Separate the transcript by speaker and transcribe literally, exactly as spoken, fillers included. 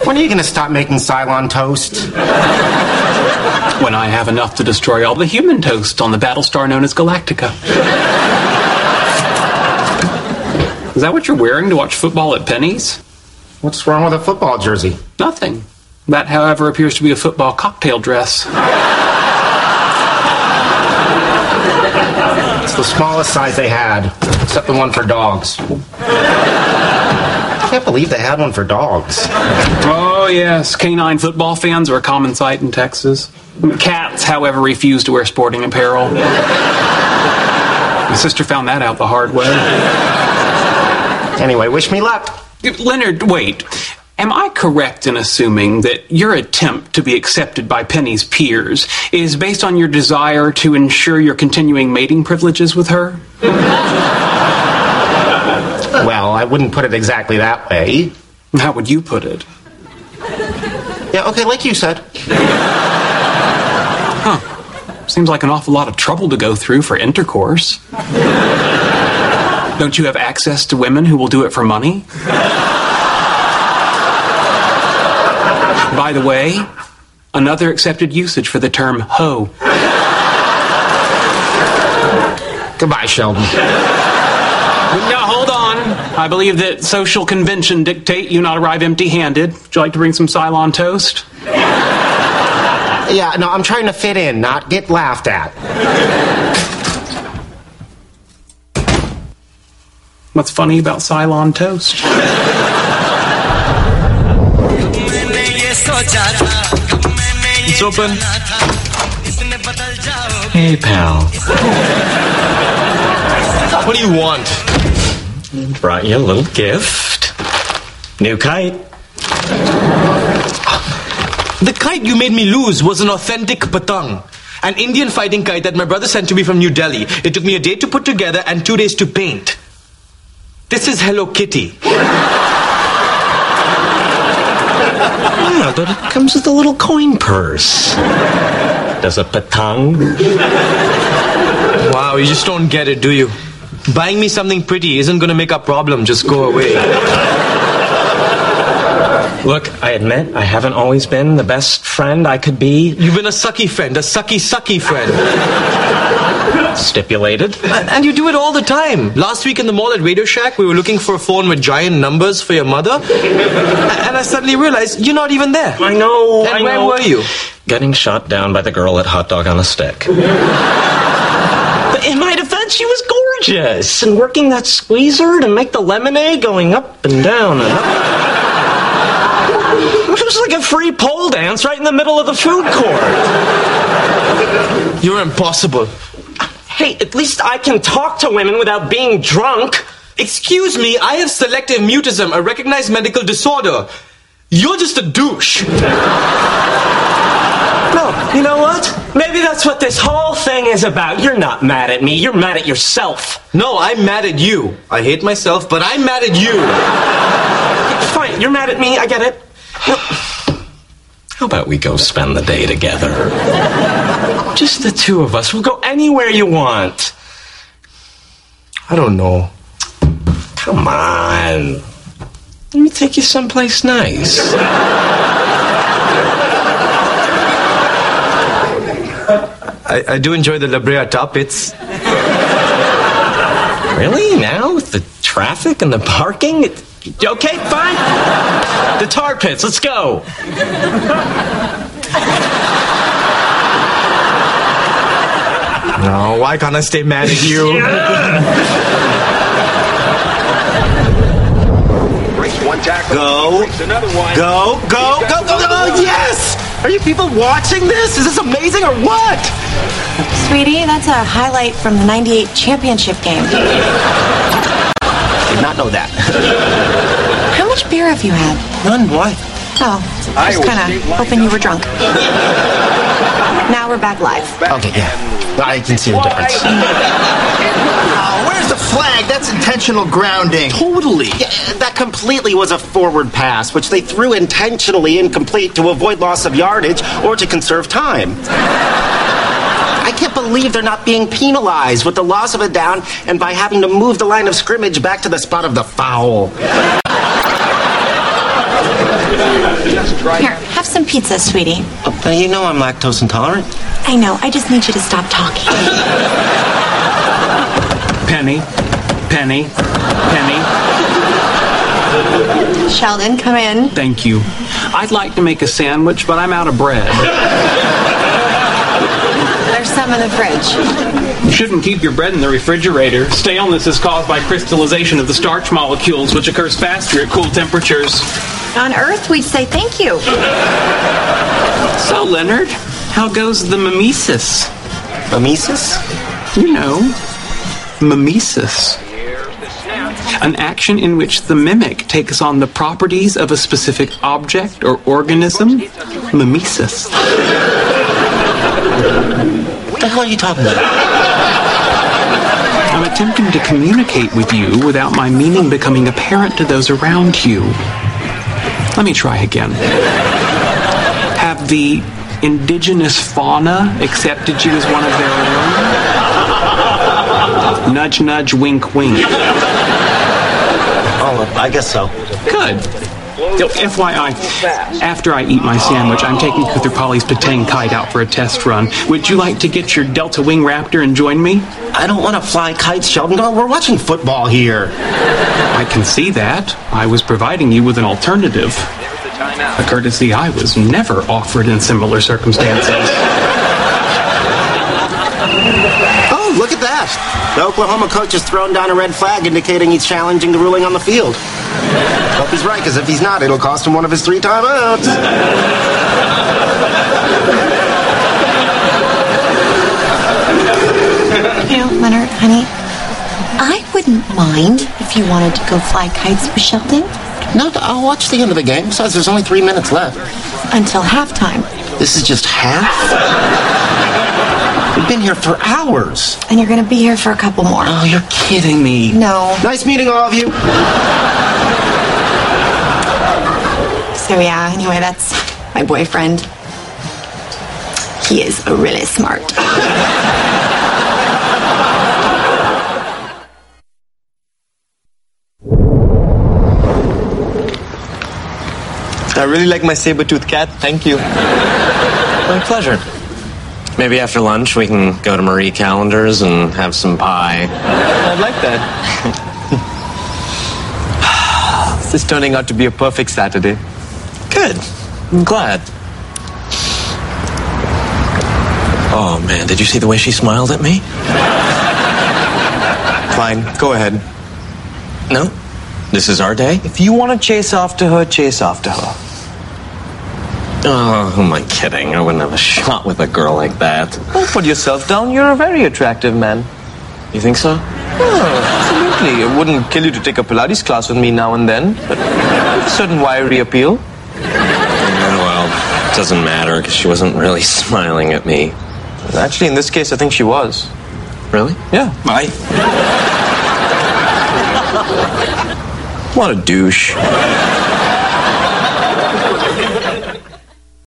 Speaker 1: When are you going to stop making Cylon toast?
Speaker 2: When I have enough to destroy all the human toast on the battlestar known as Galactica. Is that what you're wearing to watch football at Penny's?
Speaker 1: What's wrong with a football jersey?
Speaker 2: Nothing. That, however, appears to be a football cocktail dress.
Speaker 1: It's the smallest size they had, except the one for dogs. I can't believe they had one for dogs.
Speaker 2: Oh, yes. Canine football fans are a common sight in Texas. Cats, however, refuse to wear sporting apparel. My sister found that out the hard way.
Speaker 1: Anyway, wish me luck.
Speaker 2: Leonard, wait. Am I correct in assuming that your attempt to be accepted by Penny's peers is based on your desire to ensure your continuing mating privileges with her?
Speaker 1: Well, I wouldn't put it exactly that way.
Speaker 2: How would you put it?
Speaker 1: Yeah, okay, like you said.
Speaker 2: Huh. Seems like an awful lot of trouble to go through for intercourse. Don't you have access to women who will do it for money? By the way, another accepted usage for the term hoe.
Speaker 1: Goodbye, Sheldon.
Speaker 2: Now, hold on. I believe that social convention dictate you not arrive empty-handed. Would you like to bring some Cylon toast?
Speaker 1: Yeah, no, I'm trying to fit in, not get laughed at.
Speaker 2: What's funny about Cylon toast?
Speaker 3: It's open.
Speaker 4: Hey, pal.
Speaker 3: What do you want?
Speaker 4: Brought you a little gift. New kite.
Speaker 3: The kite you made me lose was an authentic patang. An Indian fighting kite that my brother sent to me from New Delhi. It took me a day to put together and two days to paint. This is Hello Kitty.
Speaker 4: Yeah, but it comes with a little coin purse. Does a patang?
Speaker 3: Wow, you just don't get it, do you? Buying me something pretty isn't going to make a problem. Just go away.
Speaker 4: Look, I admit I haven't always been the best friend I could be.
Speaker 3: You've been a sucky friend, a sucky, sucky friend.
Speaker 4: Stipulated.
Speaker 3: And you do it all the time. Last week in the mall at Radio Shack, we were looking for a phone with giant numbers for your mother. And I suddenly realized you're not even there.
Speaker 4: I know,
Speaker 3: and
Speaker 4: I
Speaker 3: where
Speaker 4: know.
Speaker 3: were you?
Speaker 4: Getting shot down by the girl at Hot Dog on a Stick. But in my defense, she was gorgeous. And working that squeezer to make the lemonade going up and down and up. It was like a free pole dance right in the middle of the food court.
Speaker 3: You're impossible.
Speaker 4: Hey, at least I can talk to women without being drunk.
Speaker 3: Excuse me, I have selective mutism, a recognized medical disorder. You're just a douche.
Speaker 4: No, you know what? Maybe that's what this whole thing is about. You're not mad at me. You're mad at yourself.
Speaker 3: No, I'm mad at you. I hate myself, but I'm mad at you.
Speaker 4: Fine, you're mad at me. I get it. How about we go spend the day together? Just the two of us. We'll go anywhere you want.
Speaker 3: I don't know.
Speaker 4: Come on. Let me take you someplace nice.
Speaker 3: I, I do enjoy the La Brea Tar Pits.
Speaker 4: Really? Now? With the traffic and the parking? It, okay, fine. The Tar Pits, let's go.
Speaker 3: No, why can't I stay mad at you?
Speaker 1: Go, go, go, go, go, go, yes! Are you people watching this? Is this amazing or what?
Speaker 5: Sweetie, that's a highlight from the ninety-eight championship game.
Speaker 1: Did not know that.
Speaker 5: How much beer have you had?
Speaker 1: None, why?
Speaker 5: Oh, just kind of hoping you were drunk. Now we're back live.
Speaker 1: Okay, yeah. I can see the difference.
Speaker 6: Oh, where's the flag? That's intentional grounding.
Speaker 1: Totally. Yeah, that completely was a forward pass, which they threw intentionally incomplete to avoid loss of yardage or to conserve time. I can't believe they're not being penalized with the loss of a down and by having to move the line of scrimmage back to the spot of the foul.
Speaker 5: Here, have some pizza, sweetie.
Speaker 1: Uh, you know I'm lactose intolerant.
Speaker 5: I know, I just need you to stop talking.
Speaker 2: Penny, Penny, Penny.
Speaker 5: Sheldon, come in.
Speaker 2: Thank you. I'd like to make a sandwich, but I'm out of bread.
Speaker 5: There's some in the fridge.
Speaker 2: You shouldn't keep your bread in the refrigerator. Staleness is caused by crystallization of the starch molecules, which occurs faster at cool temperatures.
Speaker 5: On Earth, we'd say thank you.
Speaker 2: So, Leonard, how goes the mimesis?
Speaker 1: Mimesis?
Speaker 2: You know, mimesis. An action in which the mimic takes on the properties of a specific object or organism. Mimesis.
Speaker 1: What the hell are you talking about?
Speaker 2: I'm attempting to communicate with you without my meaning becoming apparent to those around you. Let me try again. Have the indigenous fauna accepted you as one of their own? Nudge, nudge, wink, wink.
Speaker 1: Oh, I guess so.
Speaker 2: Good. So, F Y I, after I eat my sandwich, I'm taking Kutherpali's Patang kite out for a test run. Would you like to get your Delta Wing Raptor and join me?
Speaker 1: I don't want to fly kites, Sheldon. No, we're watching football here.
Speaker 2: I can see that. I was providing you with an alternative. A courtesy I was never offered in similar circumstances.
Speaker 1: Oh, look at that. The Oklahoma coach has thrown down a red flag indicating he's challenging the ruling on the field. Hope he's right, because if he's not, it'll cost him one of his three timeouts.
Speaker 5: You know, Leonard, honey, I wouldn't mind if you wanted to go fly kites with Sheldon.
Speaker 1: No, I'll watch the end of the game. Besides, there's only three minutes left.
Speaker 5: Until halftime.
Speaker 1: This is just half? We've been here for hours.
Speaker 5: And you're going to be here for a couple more.
Speaker 1: Oh, you're kidding me.
Speaker 5: No.
Speaker 1: Nice meeting all of you.
Speaker 5: So yeah, anyway, that's my boyfriend. He is really smart.
Speaker 3: I really like my saber-toothed cat. Thank you.
Speaker 4: My pleasure. Maybe after lunch we can go to Marie Callender's and have some pie.
Speaker 3: I'd like that. This is turning out to be a perfect Saturday.
Speaker 4: Good. I'm glad. Oh, man, did you see the way she smiled at me?
Speaker 3: Fine, go ahead.
Speaker 4: No? This is our day?
Speaker 3: If you want to chase after her, chase after her.
Speaker 4: Oh, who am I kidding? I wouldn't have a shot with a girl like that.
Speaker 3: Don't put yourself down. You're a very attractive man.
Speaker 4: You think so?
Speaker 3: Oh, absolutely. It wouldn't kill you to take a Pilates class with me now and then, but with a certain wiry appeal.
Speaker 4: Yeah, well, it doesn't matter because she wasn't really smiling at me.
Speaker 3: Actually, in this case, I think she was.
Speaker 4: Really?
Speaker 3: Yeah.
Speaker 4: I... What a douche.